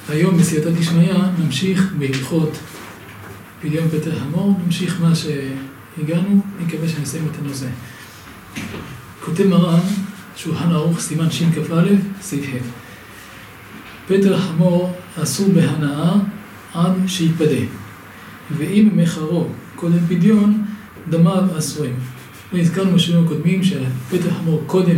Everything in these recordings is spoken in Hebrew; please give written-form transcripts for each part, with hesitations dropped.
היום בסייעתא דשמיא נמשיך בהלכות פדיון פטר חמור, נמשיך מה שהגענו, נקווה שנסיים את הנושא. כותב מרן, שולחן ערוך, סימן שכ"א, סעיף ה'. פטר חמור אסור בהנאה עד שיפדה, ואם מחרו קודם פדיון, דמיו אסורים. והזכרנו בשיעורים הקודמים שפטר חמור קודם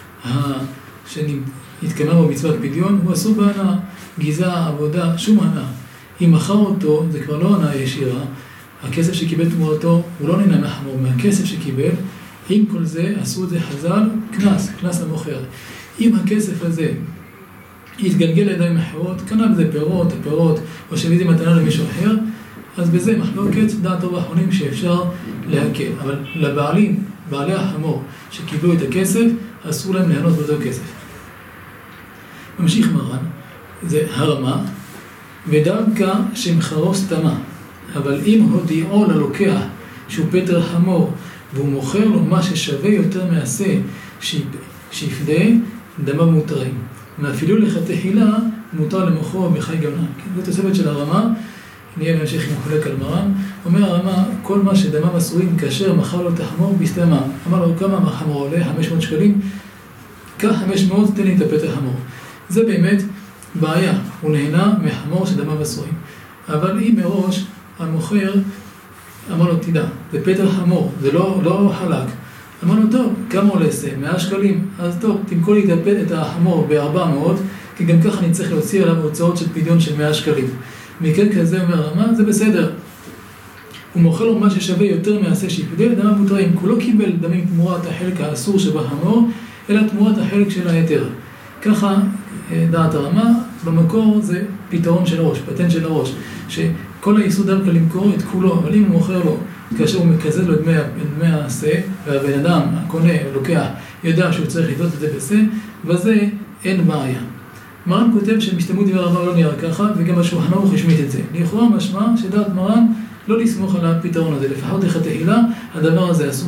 שנתקיימה בו מצוות פדיון, הוא אסור בהנאה, גזע, עבודה, שום הנאה. אם מכר אותו, זה כבר לא הנאה ישירה, הכסף שקיבל תמורתו, הוא לא נהנה מהחמור, מהכסף שקיבל, עם כל זה עשו את זה חז"ל, קנס למוכר. אם הכסף הזה יתגלגל לידיים אחרות, קנה בזה פירות, או שהביא זה מתנה למישהו אחר, אז בזה מחלוקת דעת רוב האחרונים שאפשר להקל. אבל לבעלים, בעלי החמור שקיבלו את הכסף, אסור להם ליהנות באותו כסף. ממשיך מרן, זה הרמה, ודווקא שמחרו סתמה. אבל אם הודיעו ללוקח שהוא פטר חמור, והוא מוכר לו מה ששווה יותר מעשה שיפדה, דמיו מותרים. ואפילו לכתחילה מותר למוכרו בחי גמלה. זו תוספת של הרמה, נהיה בהמשך עם חולק על מרן. אומר הרמה, כל מה שדמיו אסורים כאשר מכר לו את החמור בסתמה. אמר לו, כמה החמור עולה? 500 שקלים? קח 500, תן לי את הפטר חמור. זה באמת בעיה, הוא נהנה מחמור שדמיו אסורים. אבל אם מראש המוכר אמר לו, תדע, זה פטר חמור, זה לא חלק. אמר לו, טוב, כמה עולה זה? 100 שקלים? אז טוב, תמכור לי את החמור ב-400, כי גם ככה אני צריך להוציא עליו הוצאות של פדיון של 100 שקלים. מכן כזה אומר הרמה, זה בסדר. הוא מוכר לו מה ששווה יותר מעשה שיפדה, דמיו מותרים. הוא לא קיבל דמים תמורת החלק האסור שבחמור, אלא תמורת החלק של היתר. ככה דעת הרמה, במקור זה פתרון של הראש, פטנט של הראש, שכל היסוד דווקא למכור את כולו, אבל אם הוא מוכר לו, כאשר הוא מקזז לו את דמי העשה, והבן אדם, הקונה, לוקח, ידע שהוא צריך לדעות את זה בזה, וזה אין בעיה. מרן כותב שמשתמעות דבר רבה לא נראה ככה, וגם השולחן ערוך השמיט את זה. לכאורה משמע שדעת מרן לא לסמוך על הפתרון הזה, לפחות לכתחילה, הדבר הזה אסור.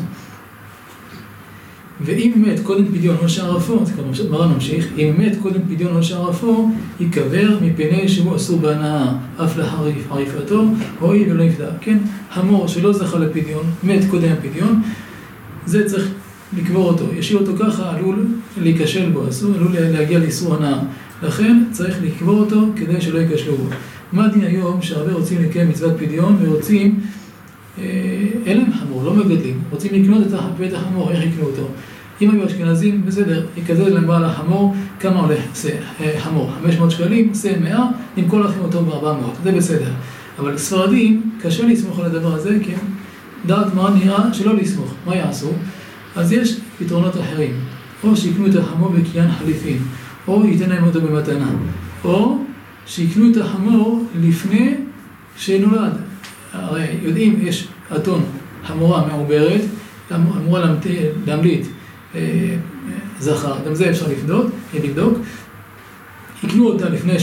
ואם מת קודם פדיון או שערפו, זה כבר מרן ממשיך, אם מת קודם פדיון או שערפו, יקבר מפני שהוא אסור בהנאה, אף לחריף עריפתו, הואיל ולא יפדה. כן, המור שלא זכה לפדיון, מת קודם הפדיון, זה צריך לקבור אותו, ישאיר אותו ככה, עלול להיכשל בו, עלול להגיע לאיסור הנאה. לכן צריך לקבור אותו כדי שלא ייכשלו בו. מה הדין היום שהרבה רוצים לקיים מצוות פדיון ורוצים, אין להם חמור, לא מגדלים, רוצים לקנות את החמור, איך יקנו אותו? אם היו אשכנזים, בסדר, יקזז להם בעל החמור, כמה עולה חמור? 500 שקלים, עשה 100, נמכור לכם אותו ב-400, זה בסדר. אבל ספרדים, קשה לסמוך על הדבר הזה, כי דעת מרן נראה שלא לסמוך. מה יעשו? אז יש פתרונות אחרים. או שיקנו את החמור בקיין חליפין, או ייתן להם אותו במתנה, או שיקנו את החמור לפני שנולד. הרי יודעים, יש אתון חמורה מעוברת, אמורה להמליט זכר, גם זה אפשר לבדוק, יקנו אותה לפני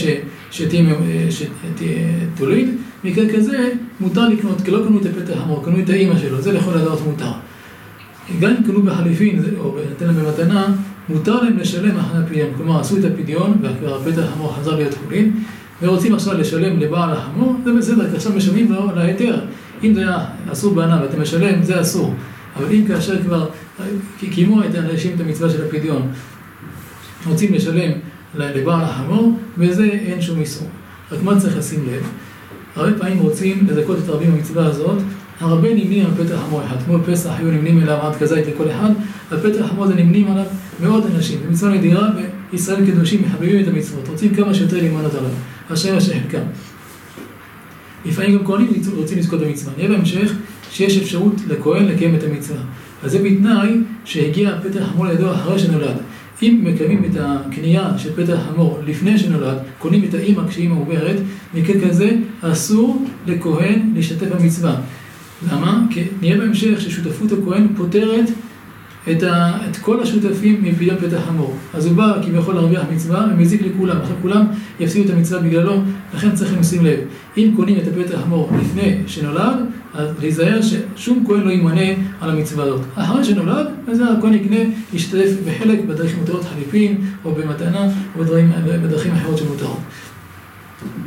שתוליד, מכאן כזה מותר לקנות, כי לא קנו את הפטר חמור, קנו את האמא שלו, זה לכל הדעות מותר. גם אם קנו בחליפין, או נתן להם במתנה, מותר להם לשלם אחרי הפדיון, כלומר עשו את הפדיון, והפטר חמור חזר להיות חולין, ורוצים עכשיו לשלם לבעל החמור, זה בסדר, כי עכשיו משלמים לו להיתר. אם זה היה אסור בהנאה ואתה משלם, זה אסור. אבל אם כאשר כבר קיימו את האנשים את המצווה של הפדיון, רוצים לשלם לבעל החמור, וזה אין שום איסור. רק מה צריך לשים לב? הרבה פעמים רוצים לזכות את הרבים במצווה הזאת, הרבה נמנים על פטר חמור אחד. כמו בפסח היו נמנים אליו עד כזית לכל אחד, על פטר חמור זה נמנים עליו מאות אנשים. זה מצווה נדירה, וישראל קדושים מחבבים את המצוות. רוצים כמה שיותר להימנות עליו. השם חלקם. לפעמים גם כהנים רוצים לזכות במצווה. נראה בהמשך שיש אפשרות לכהן לקיים את המצווה. אז זה בתנאי שהגיע פטר חמור לידו אחרי שנולד. אם מקיימים את הקנייה של פטר חמור לפני שנולד, קונים את האמא כשהיא מעוברת, מכן כזה אסור לכהן להשתתף במצווה. למה? כי נראה בהמשך ששותפות הכהן פותרת את כל השותפים מפדיון פטר חמור. אז הוא בא כביכול להרוויח מצווה ומזיק לכולם. אחרי כולם יפסידו את המצווה בגללו, לכן צריך לשים לב. אם קונים את הפטר חמור לפני שנולד, אז להיזהר ששום כהן לא יימנע על המצווה הזאת. אחרי שנולד, אז הכהן יקנה, ישתתף בחלק בדרכים מותרות חליפין, או במתנה, או בדרכים אחרות שמותרות.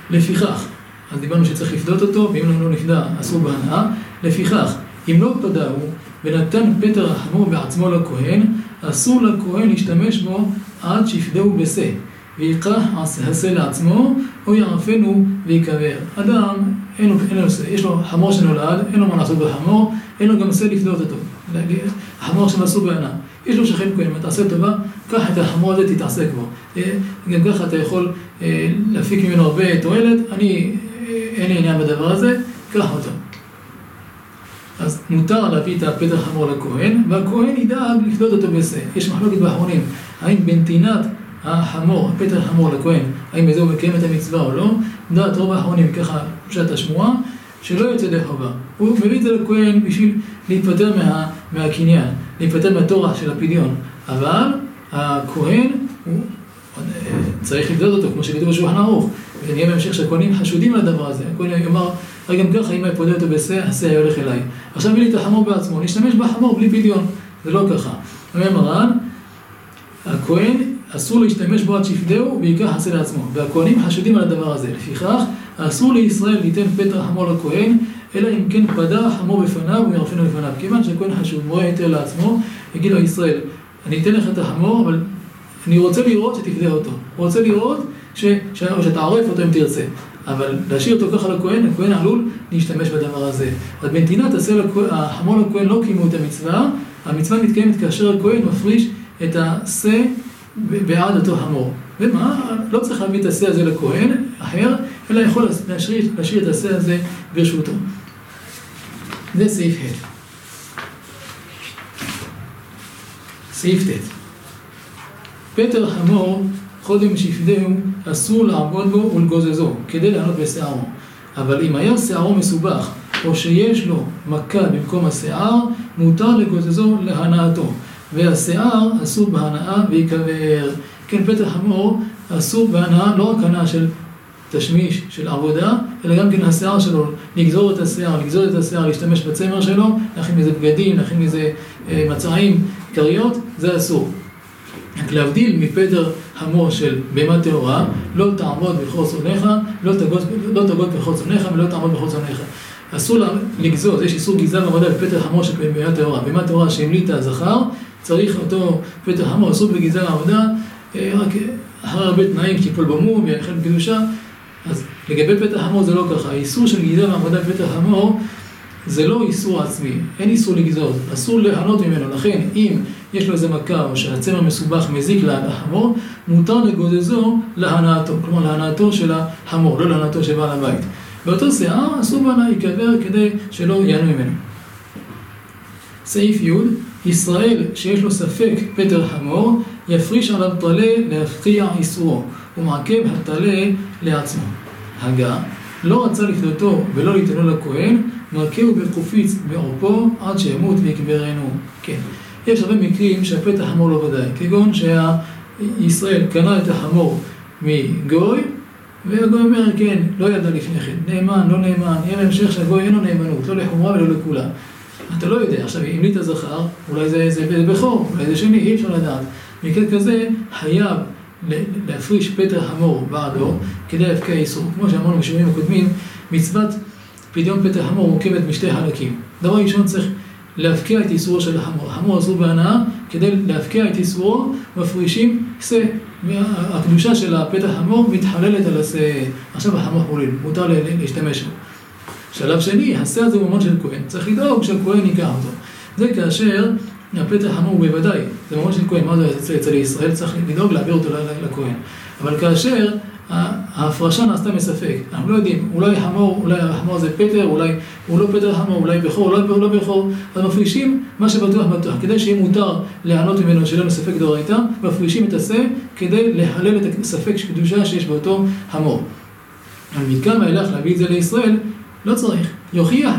לפיכך, אז דיברנו שצריך לפדות אותו, ואם לא נפדה, אסור בהנאה. לפיכך, אם לא פדהו ונתן פטר החמור בעצמו לכהן, אסור לכהן להשתמש בו עד שיפדהו בשה, ויקח השה לעצמו, או יערפנו ויקבר. אדם, אין לו שה, יש לו חמור שנולד, אין לו מה לעשות בחמור, אין לו גם שה לפדות אותו. החמור שם אסור בהנאה. יש לו שכן כהן, אם אתה עושה טובה, קח את החמור הזה, תתעסק בו. גם ככה אתה יכול להפיק ממנו הרבה תועלת, אין לי עניין בדבר הזה, קח אותו. אז מותר להביא את הפטר החמור לכהן, והכהן ידאג לפדות אותו בשה. יש מחלוקת באחרונים, האם בנתינת החמור, הפטר החמור לכהן, האם בזה הוא מקיים את המצווה או לא? דעת רוב האחרונים, ככה פשט השמועה, שלא יוצא ידי חובה. הוא מביא את זה לכהן בשביל להתפטר מהקניין, להתפטר מהתורה של הפדיון. אבל הכהן הוא צריך לפדות אותו, כמו שכתוב בשולחן ערוך. ונהיה בהמשך שהכהנים חשודים על הדבר הזה. הכהן יאמר, גם ככה, אם יפודה אותו בשה, השה היה הולך אליי. עכשיו הביא לי את החמור בעצמו, נשתמש בחמור בלי פדיון. זה לא ככה. אומר מרן, הכהן אסור להשתמש בו עד שיפדהו ויקח השה לעצמו. והכהנים חשודים על הדבר הזה. לפיכך, אסור לישראל ליתן פטר החמור לכהן, אלא אם כן פדה החמור בפניו ויערפנו בפניו. כיוון שהכהן חשוב, מורה יותר לעצמו, יגיד לו ישראל, אני אתן לך את החמור, אבל אני רוצה לראות שתפדה אותו. הוא רוצה לראות שתערף אותו אם תרצה. אבל להשאיר אותו ככה לכהן, הכהן עלול להשתמש בדבר הזה. אז בנתינת החמור לכהן לא קיימו את המצווה, המצווה מתקיימת כאשר הכהן מפריש את השה בעד אותו חמור. ומה? לא צריך להביא את השה הזה לכהן אחר, אלא יכול להשאיר את השה הזה ברשותו. זה סעיף ה'. סעיף ט'. פטר חמור, קודם שיפדהו, אסור לעבוד בו ולגוזזו, כדי לענות בשערו. אבל אם היה שערו מסובך, או שיש לו מכה במקום השיער, מותר לגוזזו להנאתו. והשיער אסור בהנאה ויקבר. כן, פטר חמור אסור בהנאה, לא רק הנאה של תשמיש, של עבודה, אלא גם כן השיער שלו, לגזור את השיער, להשתמש בצמר שלו, להכין מזה בגדים, להכין מזה מצעים, קריות, זה אסור. רק להבדיל מפטר חמור של בהמה טהורה, לא תעמוד בכל צונך, לא תגוד בכל צונך ולא תעמוד בכל צונך. אסור לגזוז, יש איסור גזלה בעבודה בפטר חמור של בהמה טהורה. בהמה טהורה שהמליט הזכר, צריך אותו פטר חמור, אסור בגזלה בעבודה, רק אחרי הרבה תנאים שתיפול במום ויחל בקדושה. אז לגבי פטר חמור זה לא ככה. האיסור של גזלה בעבודה בפטר חמור זה לא איסור עצמי, אין איסור לגזוז, אסור להנות ממנו. לכן אם יש לו איזה מכה או שהצמר מסובך מזיק לחמור, מותר לגוזזו להנאתו, כלומר להנאתו של החמור, לא להנאתו של בעל הבית. באותו שיער אסור בהנאה יקבר כדי שלא ייהנו ממנו. סעיף י', ישראל שיש לו ספק פטר חמור, יפריש עליו טלה להפקיע איסורו, ומעכב הטלה לעצמו. הגה, לא רצה לפדותו ולא ליתנו לכהן, מרכהו בחופיץ בעורפו עד שימות ויקברנו. כן, יש הרבה מקרים שהפטר חמור לא ודאי, כגון שישראל קנה את החמור מגוי, והגוי אומר, כן, לא ידע לפני כן, נאמן, לא נאמן, יהיה להמשך שהגוי אין לו נאמנות, לא לחומרה ולא לכולה. אתה לא יודע, עכשיו, אם לי את הזכר, אולי זה בכור, אולי זה שני, אי אפשר לדעת. מקרה כזה חייב להפריש פטר חמור בעדו כדי להפקיע איסור. כמו שאמרנו בשיעורים הקודמים, מצוות פדיון פטר חמור מורכבת משתי חלקים. דבר ראשון צריך להפקיע את איסורו של החמור. החמור אסור בהנאה, כדי להפקיע את איסורו מפרישים שה. הקדושה של הפטר חמור מתחללת על השה. עכשיו החמור חולין, מותר להשתמש בו. שלב שני, השה הזה הוא ממון של כהן. צריך לדאוג שהכהן ייקח אותו. זה כאשר הפטר חמור בוודאי, זה ממון של כהן, מה זה אצל ישראל? צריך לדאוג להעביר אותו לכהן. אבל כאשר ההפרשה נעשתה מספק, אנחנו לא יודעים, אולי החמור זה פטר, אולי הוא לא פטר חמור, אולי בכור, אולי לא בכור, אז מפרישים מה שבטוח בטוח, כדי שיהיה מותר להענות ממנו שלא מספק דאורייתא, מפרישים את השה כדי להלל את הספק קדושה שיש באותו חמור. אבל מכאן ואילך להביא את זה לישראל, לא צריך. יוכיח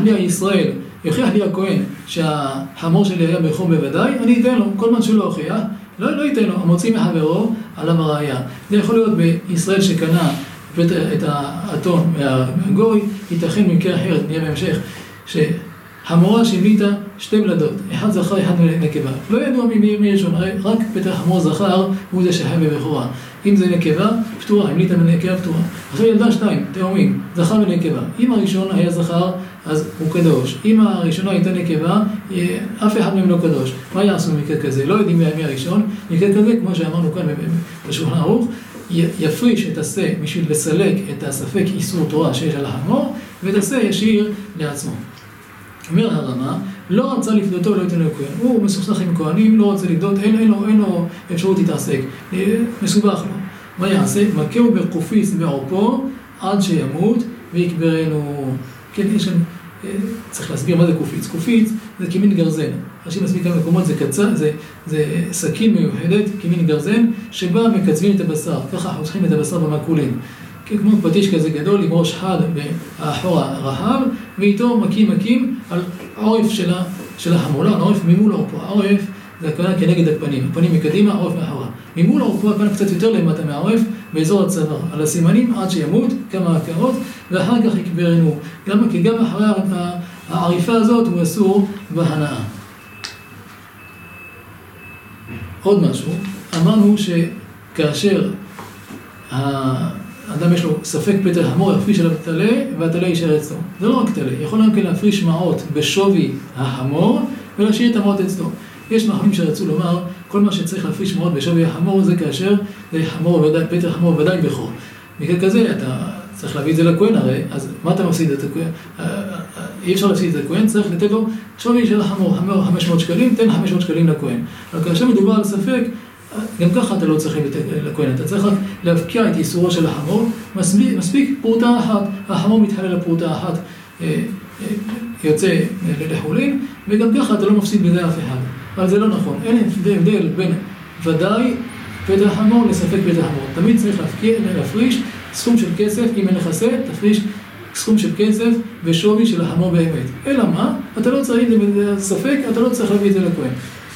לי הכהן שהחמור שלי היה בכור בוודאי, אני אתן לו, כל מה שלא הוכיח, לא ייתן לו, המוציא מחברו עליו הראייה. זה יכול להיות בישראל שקנה את האתון מהגוי, ייתכן במקרה אחרת, נהיה בהמשך, חמורה שהמליטה שתי ולדות, אחד זכר, אחד נקבה. לא ידוע מי ראשון, רק פטר חמור זכר הוא זה שחי בבכורה. אם זה נקבה, פטורה, המליטה בנקבה פטורה. אחרי ילדה שתיים, תאומים, זכר ונקבה. אם הראשון היה זכר, אז הוא קדוש. אם הראשונה הייתה נקבה, אף אחד מהם לא קדוש. מה יעשו במקרה כזה? לא יודעים מי הראשון. במקרה כזה, כמו שאמרנו כאן בשולחן ערוך, יפריש את השה בשביל לסלק את הספק איסור תורה שיש על החמור, ואת השה ישאיר לעצמו. אומר הרמה, לא רצה לפדותו ולא ייתן לו כהן. הוא מסוכסך עם כהנים, לא רוצה לפדות, אין לו אפשרות להתעסק. מסובך לו. מה יעשה? מכהו בקופיץ בעורפו עד שימות ויקברנו. כן, צריך להסביר מה זה קופיץ. קופיץ זה כמין גרזן. אנשים מסביר כמה מקומות, זה סכין מיוחדת, כמין גרזן, שבה מקצבים את הבשר. ככה חותכים את הבשר במעקולים. כמו פטיש כזה גדול עם ראש חד באחורה רחב, ואיתו מקים על העורף של החמולה, העורף ממול העורפו. העורף זה הכוונה כנגד הפנים, הפנים מקדימה, העורף מאחורה. ממול העורפו הכוונה קצת יותר למטה מהעורף, באזור הצוואר, על הסימנים עד שימות, כמה הכרות, ואחר כך יקברנו. למה? כי גם אחרי העריפה הזאת הוא אסור בהנאה. עוד משהו, אמרנו שכאשר האדם יש לו ספק פטר חמור, יפריש עליו תלה, והתלה יישאר אצלו. זה לא רק תלה, יכול גם כן להפריש מעות בשווי החמור, ולהשאיר את המעות אצלו. יש מאחרים שרצו לומר, כל מה שצריך להפריש מעות בשווי החמור זה כאשר זה פטר חמור ודאי בכור. מכאן כזה, אתה צריך להביא את זה לכהן הרי, אז מה אתה מפסיד את הכהן? אי אפשר להפסיד את הכהן, צריך לתת לו שווי של החמור, 500 שקלים, תן 500 שקלים לכהן. אבל כאשר מדובר על ספק, גם ככה אתה לא צריך לכהן, אתה צריך רק להפקיע את איסורו של החמור, מספיק פרוטה אחת, החמור מתחלל לפרוטה אחת, יוצא לחולין, וגם ככה אתה לא מפסיד בזה אף אחד. אבל זה לא נכון, אין הבדל בין ודאי פטר חמור לספק פטר חמור. תמיד צריך להפריש סכום של כסף, אם אין לך שה, תפריש סכום של כסף ושווי של החמור באמת. אלא מה? אתה לא צריך ספק, אתה לא צריך להביא את זה לכהן.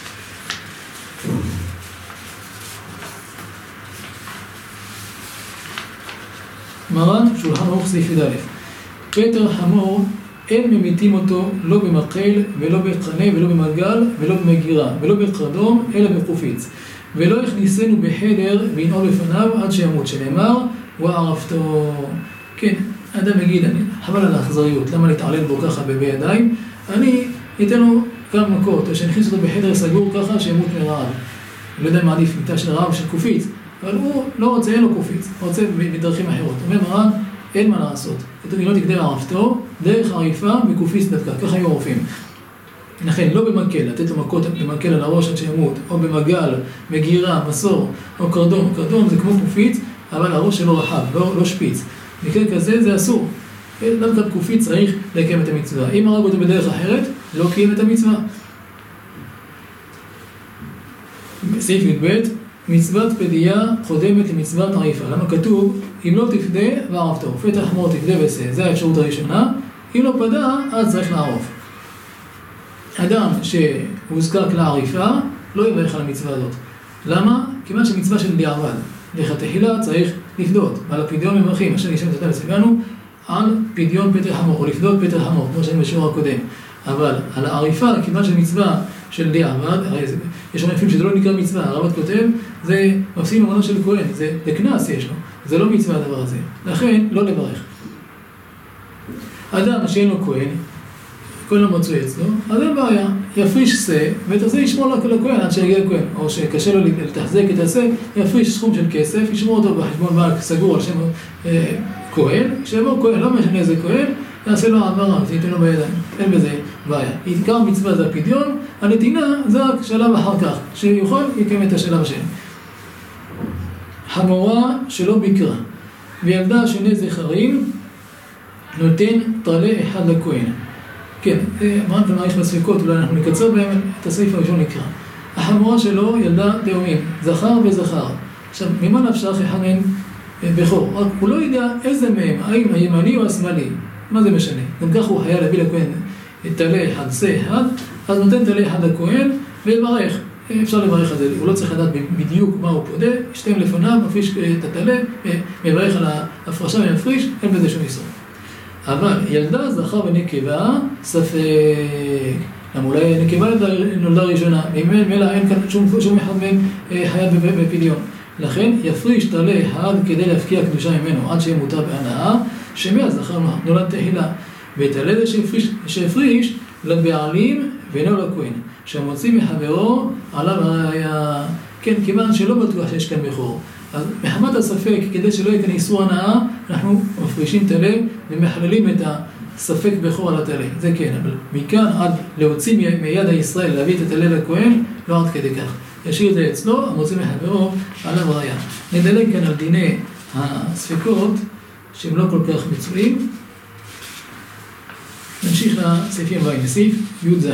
מרן, שולחן ערוך סעיף י"א. פטר חמור אין ממיתים אותו לא במקל ולא בקנה ולא במגל ולא במגירה ולא בקרדום אלא בקופיץ. ולא יכניסנו בחדר וינעול בפניו עד שימות, שנאמר וערפתו. כן, אדם יגיד, חבל על האכזריות, למה להתעלל בו ככה בידיים? אני אתן לו כמה מכות, או שנכניס אותו בחדר סגור ככה שימות מרעב. אני לא יודע מה עדיף, מיטה של רעב של קופיץ, אבל הוא לא רוצה, אין לו קופיץ, הוא רוצה בדרכים אחרות. אומר מרן, אין מה לעשות. כתוב, לא תגדר ערפתו, דרך עריפה בקופיץ דווקא, ככה היו הרופאים. לכן, לא במקל, לתת לו מכות במקל על הראש עד שימות, או במגל, מגירה, מסור, או קרדום. קרדום זה כמו קופיץ, אבל הראש שלו רחב, לא שפיץ. מקרה כזה זה אסור. דווקא קופיץ צריך לקיים את המצווה. אם הרג אותו בדרך אחרת, לא קיים את המצווה. סעיף י"ב, מצוות פדיה קודמת למצוות עריפה. למה כתוב, אם לא תפדה וערפתו, פתח חמור תפדה ועשה. זו האפשרות הראשונה. אם לא פדה, אז צריך לערוף. אדם שהוזקק לעריפה, לא יברך על המצווה הזאת. למה? כיוון שמצווה של דיעבד. לכתחילה צריך לפדות. על הפדיון מברכים, אשר נשאר את אותם וסגנו, על פדיון פטר חמור, או לפדות פטר חמור, כמו שאני בשיעור הקודם. אבל על העריפה, כיוון שמצווה של דיעבד, יש לנו אפילו שזה לא נקרא מצווה, הרמב"ם כותב, זה מפסיד ממנו של כהן, זה כנס יש לו, זה לא מצווה הדבר הזה. לכן, לא לברך. אדם שאין לו כהן, כהן לא מצוי אצלו, אז אין בעיה, יפריש שא, ואת הזה ישמור לכהן עד שיגיע לכהן, או שקשה לו לתחזק את השא, יפריש סכום של כסף, ישמור אותו בחשבון בנק סגור על שם כהן, שיבוא כהן, לא משנה איזה כהן, יעשה לו העברה, זה ייתן לו בידיים, אין בזה בעיה. עיקר מצווה זה הפדיון, הנתינה זה רק שלב אחר כך, שיוכל יקיים את השלב השני. חמורה שלא ביקרה, וילדה שני זכרים, נותן טלה אחד לכהן. כן, אמרנו כאן יש בספיקות, אולי אנחנו נקצר בהם את הסעיף הראשון נקרא. החמורה שלו ילדה תאומים, זכר וזכר. עכשיו, ממה נפשך אחד מהם בכור? רק הוא לא יודע איזה מהם, האם הימני או השמאלי. מה זה משנה? גם כך הוא היה להביא לכהן תלה אחד, שא אחד, אז נותן תלה אחד לכהן ולברך. אפשר לברך על זה, הוא לא צריך לדעת בדיוק מה הוא פודה, שתיים לפניו, מפריש את התלה, מברך על ההפרשה ומפריש, אין בזה שום איסור. אבל ילדה זכר ונקבה, ספק. למה אולי נקבה נולדה ראשונה, ממילא אין כאן שום אחד מהם חייב בפדיון. לכן יפריש תעלה עד כדי להפקיע קדושה ממנו, עד שיהיה מותר בהנאה, שמהזכר נולד תחילה. ותעלה זה שהפריש לבעלים ואינו לכהן, שהמוציא מחברו עליו היה, כן, כיוון שלא בטוח שיש כאן בכור. אז מחמת הספק, כדי שלא יהיה כאן איסור הנאה, אנחנו מפרישים תעלה ומחללים את הספק בכור על התעלה. זה כן, אבל מכאן עד להוציא מיד הישראל, להביא את התעלה לכהן, לא עד כדי כך. ישאיר את זה אצלו, המוציא מחברו עליו ראיה. נדלג כאן על דיני הספקות, שהם לא כל כך מצויים. נמשיך לסעיפים הבאים, סעיף י"ז.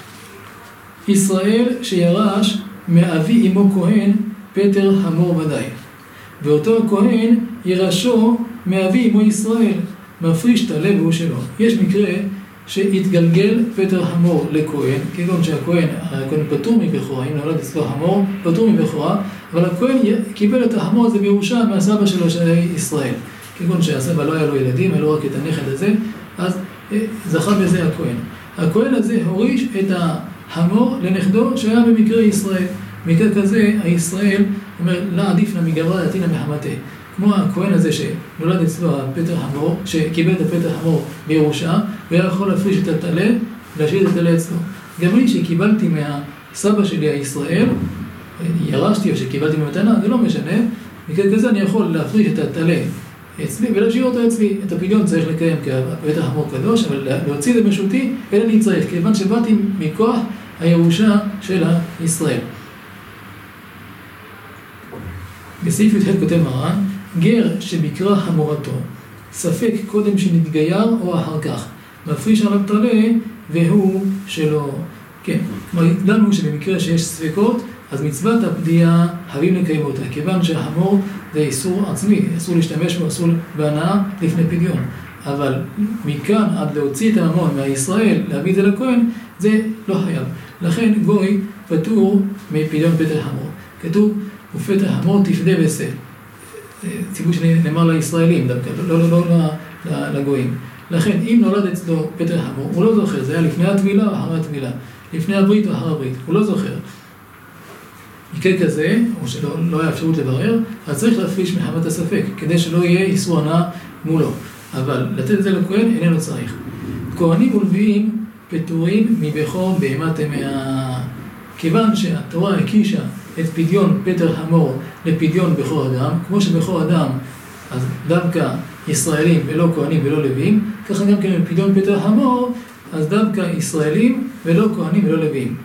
ישראל שירש מאבי אמו כהן פטר המור ודאי, ואותו הכהן ירשו מאבי אמו ישראל, מפריש תעלה והוא שלו. יש מקרה שהתגלגל פטר המור לכהן, כגון שהכהן פטור מבכורה, אם נולד אצלו המור, פטור מבכורה, אבל הכהן קיבל את המור הזה בירושה מהסבא שלו של ישראל. כגון שהסבא לא היה לו ילדים, היה לו רק את הנכד הזה, אז זכה בזה הכהן. הכהן הזה הוריש את המור לנכדו שהיה במקרה ישראל. במקרה כזה, הישראל אומר, לה עדיף לה מגברה יתינה מחמתה. כמו הכהן הזה שנולד אצלו הפטר המור, שקיבל את הפטר המור בירושה, והיה יכול להפריש את התעלה, להשאיר את התעלה אצלו. גם לי שקיבלתי מהסבא שלי הישראל, ירשתי או שקיבלתי ממתנה, זה לא משנה. במקרה כזה אני יכול להפריש את התעלה אצלי ולהשאיר אותו אצלי. את הפדיון צריך לקיים כי הפטר המור קדוש, אבל להוציא את זה משותי, אין אני צריך, כיוון שבאתי מכוח הירושה של הישראל. בסעיף י"ח כותב מרן, גר שבקרה חמורתו, ספק קודם שנתגייר או אחר כך, מפריש עליו תעלה והוא שלו. כן, כלומר, לנו שבמקרה שיש ספקות, אז מצוות הפדיעה חייבים לקיים אותה, כיוון שהחמור זה איסור עצמי, אסור להשתמש בו, אסור בהנאה לפני פדיון. אבל מכאן עד להוציא את הממון מהישראל, להביא את זה לכהן, זה לא חייב. לכן גוי פטור מפדיון פטר חמור. כתוב, ופטר המור תפדה ושא. ציווי שנאמר לישראלים דווקא, לא לגויים. לכן, אם נולד אצלו פטר המור, הוא לא זוכר, זה היה לפני הטבילה או אחרי הטבילה, לפני הברית או אחרי הברית, הוא לא זוכר. מקרה כזה, או שלא היה אפשרות לברר, אז צריך להפריש מחמת הספק, כדי שלא יהיה איסור הנאה מולו. אבל לתת את זה לכהן איננו צריך. כהנים ולוויים פטורים מבכור בהמה טמאה. כיוון שהתורה הקישה את פדיון פטר המור לפדיון בכור אדם, כמו שבכור אדם אז דווקא ישראלים ולא כהנים ולא לוויים, ככה גם כן בפדיון פטר המור אז דווקא ישראלים ולא כהנים ולא לוויים.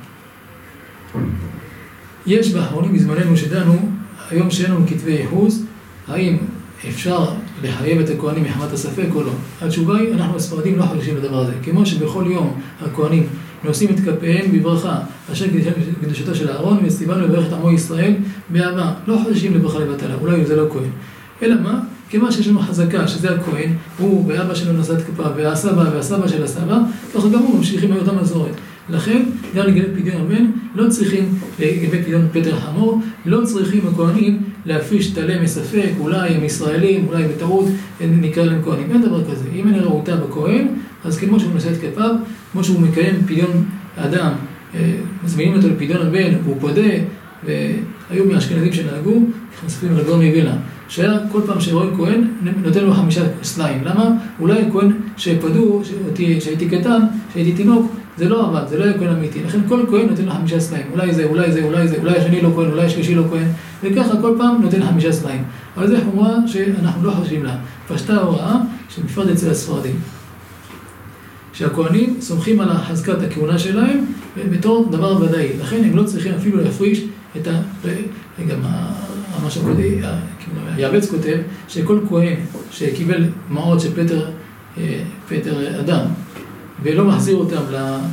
יש באחרונים בזמננו שדנו, היום שאין לנו כתבי ייחוס, האם אפשר לחייב את הכהנים מחמת הספק או לא? התשובה היא, אנחנו הספרדים לא חוששים לדבר הזה. כמו שבכל יום הכהנים נושאים את כפיהם בברכה, אשר קדושתו של אהרון, וציוונו לברך את עמו ישראל באהבה. לא חוששים לברכה לבטלה, אולי זה לא כהן. אלא מה? כמה שיש לנו חזקה, שזה הכהן, הוא ואבא שלו נשא את כפיו, והסבא של הסבא, ככה גם הוא ממשיכים מאותה מסורת. לכן, גם לגבי פדיון הבן, לא צריכים, לגבי פדיון פטר חמור, לא צריכים הכהנים להפריש תעלה מספק, אולי הם ישראלים, אולי בטעות, נקרא להם כהנים. אין דבר כזה. אם אני ראותה בכהן, אז כמו שהוא נושא את כפיו, כמו שהוא מקיים פדיון אדם, מזמינים אותו לפדיון הבן, הוא פודה, והיו מהאשכנזים שנהגו, חשופים על הגאון מווילנה, שהיה כל פעם שרואה כהן, נותן לו 5 סלעים. למה? אולי כהן שפדו, שהייתי קטן, שהייתי תינוק, זה לא עבד, זה לא היה כהן אמיתי. לכן כל כהן נותן לו 5 סלעים. אולי זה, אולי זה, אולי זה, אולי השני לא כהן, אולי השלישי לא כהן, וככה כל פעם נותן 5 סלעים. אבל זה חומרה שאנחנו לא חושבים לה. פשטה ההוראה שבפרט אצל הספרדים. שהכהנים סומכים על חזקת הכהונה שלהם בתור דבר ודאי. לכן הם לא צריכים אפילו להפריש את גם מה שקודם, היעבץ כותב שכל כהן שקיבל מעות של פטר אדם ולא מחזיר אותם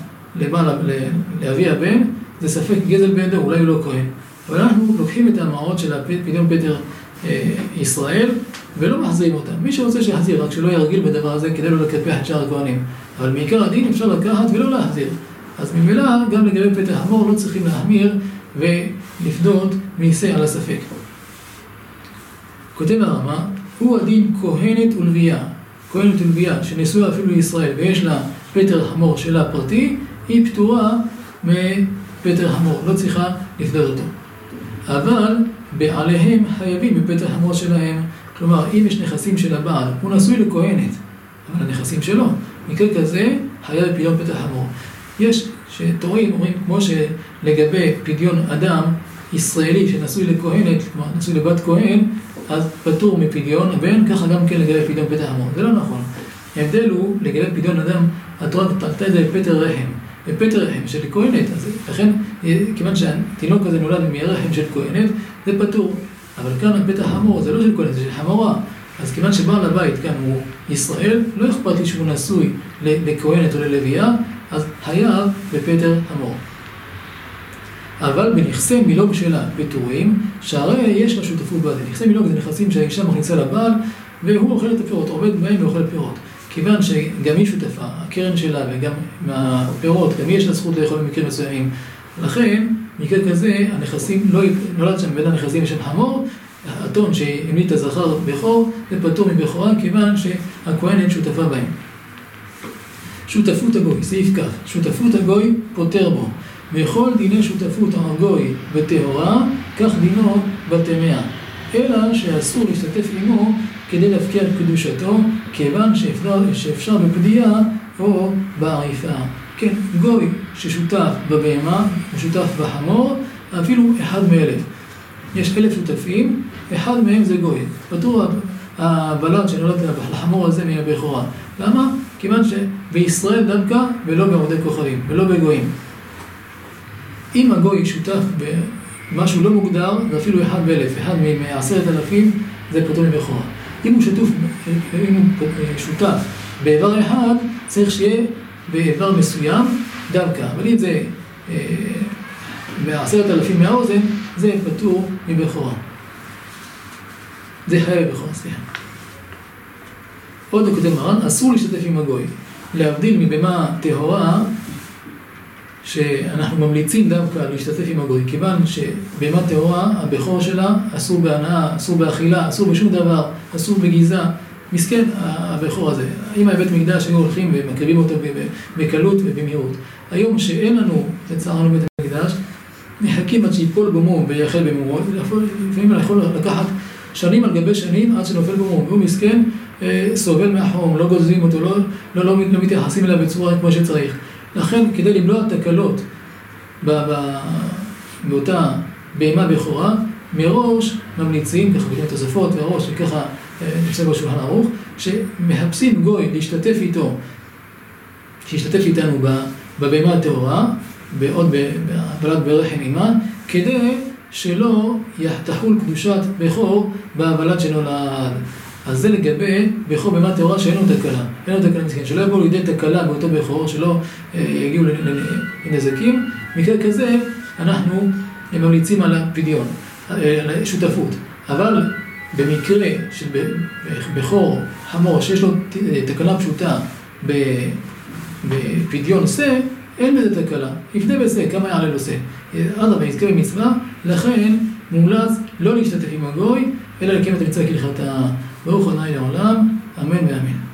לאבי הבן, זה ספק גזל בידו, אולי הוא לא כהן. אבל אנחנו לוקחים את המעות של פדיון פטר ישראל ולא מחזירים אותם. מי שרוצה שיחזיר, רק שלא ירגיל בדבר הזה כדי לא לקפח את שאר הכהנים. אבל מעיקר הדין אפשר לקחת ולא להחזיר. אז ממילא גם לגבי פטר המור לא צריכים להחמיר ולפדות מעשה על הספק. כותב הרמה, הוא הדין כהנת ולוויה, כהנת ולוויה שנשואה אפילו לישראל ויש לה פטר חמור שלה פרטי, היא פטורה מפטר חמור, לא צריכה לפדות אותו. אבל בעליהם חייבים בפטר חמור שלהם, כלומר אם יש נכסים של הבעל, הוא נשוי לכהנת, אבל הנכסים שלו, מקרה כזה חייב בפדיון פטר חמור. יש שתורים אומרים כמו שלגבי פדיון אדם ישראלי שנשוי לכהנת, כלומר נשוי לבת כהן, אז פטור מפדיון הבן, ככה גם כן לגבי פדיון פטר חמור. זה לא נכון. ההבדל הוא לגבי פדיון אדם, התורה תלתה את זה בפטר רחם. בפטר רחם של כהנת, אז לכן, כיוון שהתינוק הזה נולד מרחם של כהנת, זה פטור. אבל כאן הפטר חמור, זה לא של כהנת, זה של חמורה. אז כיוון שבעל הבית כאן הוא ישראל, לא אכפת לי שהוא נשוי לכהנת או ללוויה, אז חייב בפטר חמור. אבל בנכסי מילוג שלה פטורים, שהרי יש לה שותפות בזה. נכסי מילוג זה נכסים שהאישה מכניסה לבעל, והוא אוכל את הפירות, עובד בהם ואוכל פירות. כיוון שגם היא שותפה, הקרן שלה וגם מהפירות, גם יש לה זכות לאכול במקרים מסוימים. לכן, מקרה כזה, הנכסים, לא נולד שם בין הנכסים יש שם חמור, האתון שהמליט הזכר בכור, זה פטור מבכורה, כיוון שהכהנת שותפה בהם. שותפות הגוי, סעיף כ', שותפות הגוי פותר בו. וכל דיני שותפות הגוי בטהורה, כך דינו בטמאה. אלא שאסור להשתתף עמו כדי להפקיע את קדושתו, כיוון שאפשר בפדיעה או בעריפה. כן, גוי ששותף בבהמה, שותף בחמור, אפילו אחד מאלף. יש 1000 שותפים, אחד מהם זה גוי. פטור הבלד שנולד לחמור הזה מהבכורה. למה? כיוון שבישראל דווקא ולא בעמודי כוכבים, ולא בגויים. אם הגוי שותף במשהו לא מוגדר, זה אפילו אחד באלף, אחד מ10,000, זה פטור מבכורה. אם הוא שותף באיבר אחד, צריך שיהיה באיבר מסוים דווקא. אבל אם זה ב10,000 מהאוזן, זה פטור מבכורה. זה חייב בבכורה, סליחה. עוד כותב מרן, אסור להשתתף עם הגוי. להבדיל מבמה טהורה, שאנחנו ממליצים דווקא להשתתף עם הגוי, כיוון שבמה טהורה, הבכור שלה אסור בהנאה, אסור באכילה, אסור בשום דבר, אסור בגיזה. מסכן הבכור הזה. אם הבית מקדש היו הולכים ומקריבים אותו בקלות ובמהירות. היום שאין לנו, לצערנו בית המקדש, מחכים עד שיפול במום ויחל במומו. לפעמים אני יכול לקחת שנים על גבי שנים עד שנופל במום. והוא מסכן, סובל מהחום, לא גוזבים אותו, לא מתייחסים אליו בצורה כמו שצריך. לכן, כדי למנוע תקלות באותה בהמה בכורה, מראש ממליצים, ככה בגלל תוספות והראש, וככה נמצא בשולחן ערוך, שמחפשים גוי להשתתף איתו, שישתתף איתנו בבהמה הטהורה, בעוד בלד ברחם אימה, כדי שלא תחול קדושת בכור בבלד שנולד. אז זה לגבי בכור בהמה טהורה שאין לו תקלה. אין לו תקלה מסכן, שלא יבואו לידי תקלה באותו בכור, שלא יגיעו לנזקים. מקרה כזה אנחנו ממליצים על הפדיון, על השותפות. אבל במקרה של בכור חמור שיש לו תקלה פשוטה בפדיון עושה, אין בזה תקלה. יפנה בזה, כמה יעלה לו עושה. אדרבה, יזכה במצווה, לכן מומלץ לא להשתתף עם הגוי, אלא לקיים את המצווה כהלכתה. ברוך ה' לעולם, אמן ואמן.